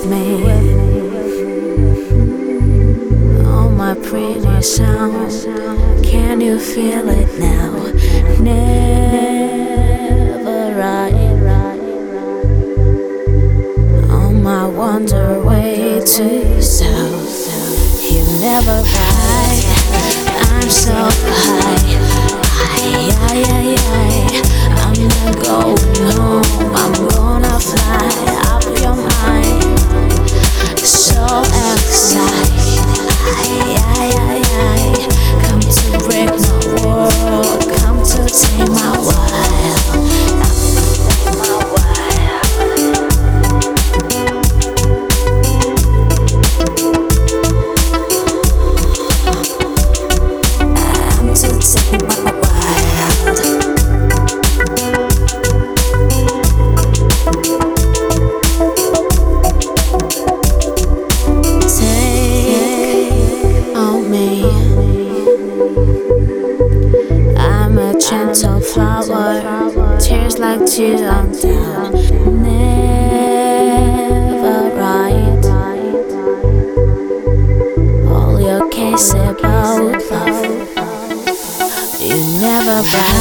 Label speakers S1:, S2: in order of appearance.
S1: me. Oh, my pretty sound, can you feel it now? Never right. On my wander way to south, you never ride. I'm so high. I'm not going home, I'm gonna fly up your mind. So excited, come to break my world, come to take my wild. Gentle flower, tears like tears on down. Never right. All your case about love, you never right.